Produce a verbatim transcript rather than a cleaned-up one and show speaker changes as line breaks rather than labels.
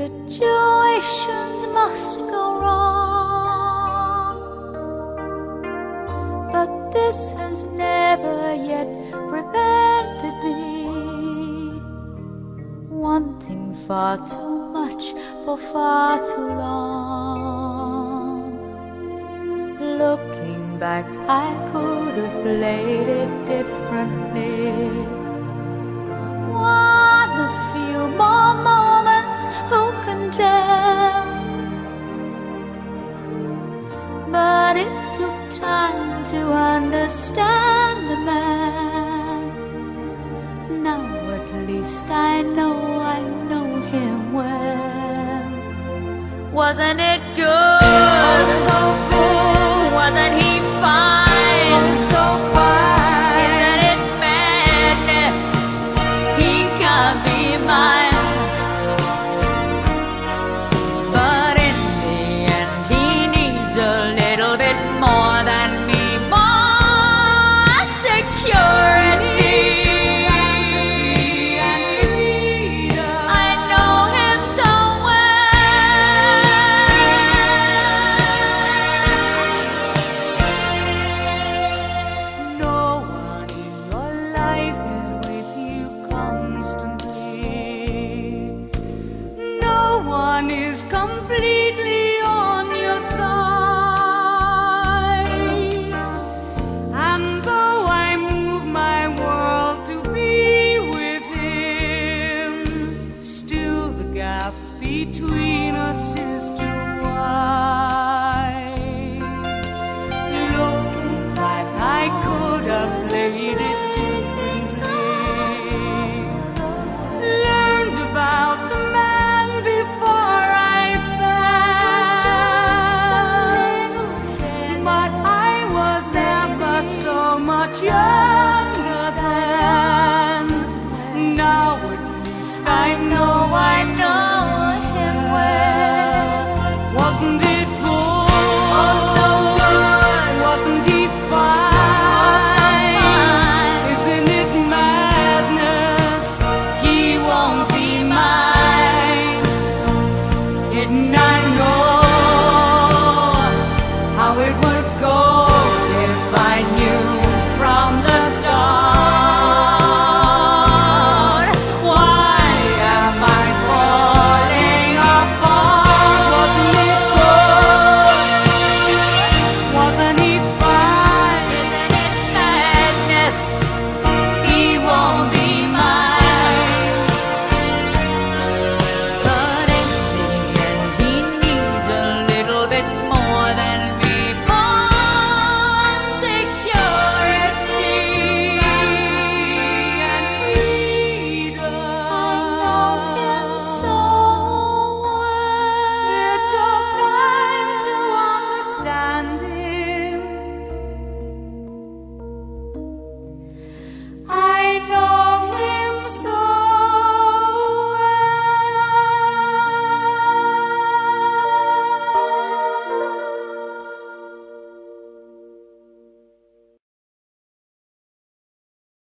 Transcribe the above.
Situations must go wrong, but this has never yet prevented me wanting far too much for far too long. Looking back, I could have played it differently. One a few more moments, who can tell? But it took time to understand the man. Now at least I know I know him well. Wasn't it good? Oh, so good. Wasn't he fine? Oh, so fine. Isn't it madness? He can't be mine. But in the end, he needs a little bit more than me, more security. I know him so well. No one in your life is with you constantly. No one is completely on your side. And though I move my world to be with him, still the gap between us is too wide. Looking back, I could have played it differently. Learned about the man before I fell, but I was never so much younger then. Now at least I know I